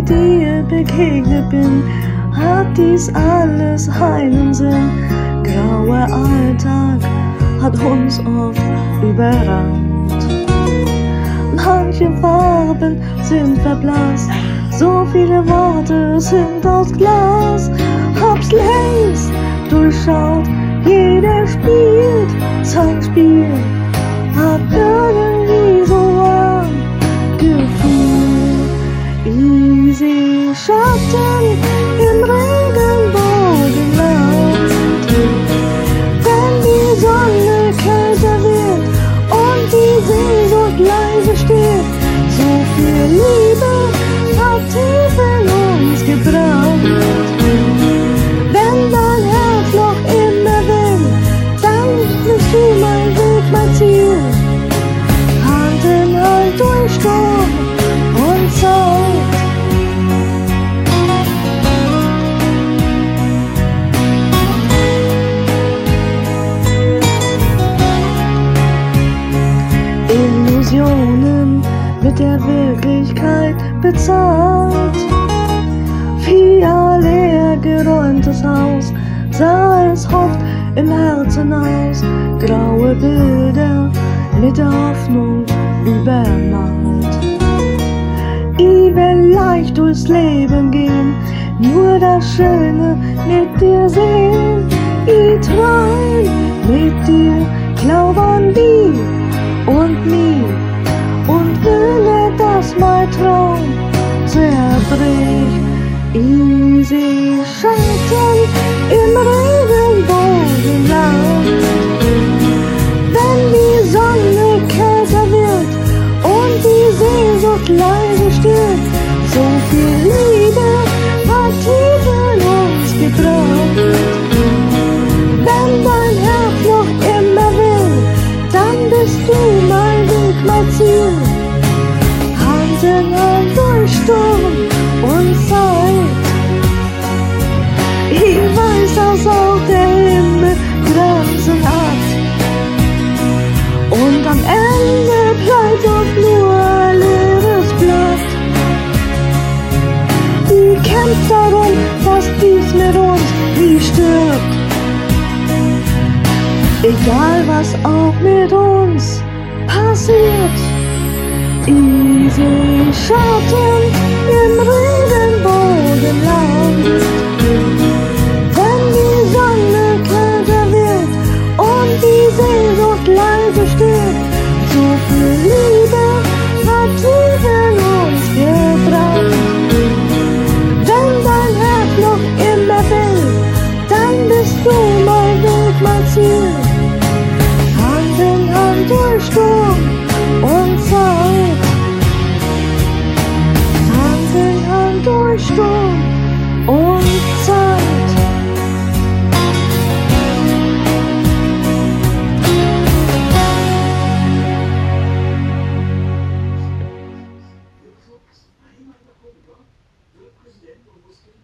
dir begegnet bin, hat dies alles einen Sinn. Grauer Alltag hat uns oft überrannt. Manche Farben sind verblasst, so viele Worte sind aus Glas. Hab's längst durchschaut, jeder spielt sein Spiel, hat irgendwie so ein Gefühl. Easy Schatten im Regenbogenland. Wenn die Sonne kälter wird und die Sehnsucht leise steht, so viel Liebe hat tief in uns gebrannt. Wenn dein Herz noch immer will, dann bist du mein Weg, mein Ziel. Hand in Hand durch Sturm und Zeit. Illusionen mit der Wirklichkeit bezahlt. Wie ein leer geräumtes Haus sah es oft im Herzen aus. Graue Bilder mit der Hoffnung übermalt. Ich will leicht durchs Leben gehen, nur das Schöne mit dir sehen. Ich träum mit dir, glaub an die und nie und will nicht, dass mein Traum zerbricht. Easy Schatten im Regenbogenland. Wenn die Sonne kälter wird und die Sehnsucht leise stirbt, so viel Liebe hat tief in uns gebrannt. Wenn dein Herz noch immer will, dann bist du mein Weg, mein Ziel. Hand in Hand durch Sturm und Zeit. Ich weiß, dass auch der Himmel Grenzen hat. Und am Ende bleibt doch nur ein leeres Blatt. Ich kämpf darum, dass dies mit uns nie stirbt. Egal was auch mit uns passiert. Easy Schatten im Regenbogenland. Wenn die Sonne kälter wird und die Sehnsucht leise stirbt, so viel Liebe hat tief in uns gebrannt. Wenn dein Herz noch immer will, dann bist du mein Weg, mein Ziel. Hand in Hand durch Sturm und Zeit. Hand in Hand durch Sturm.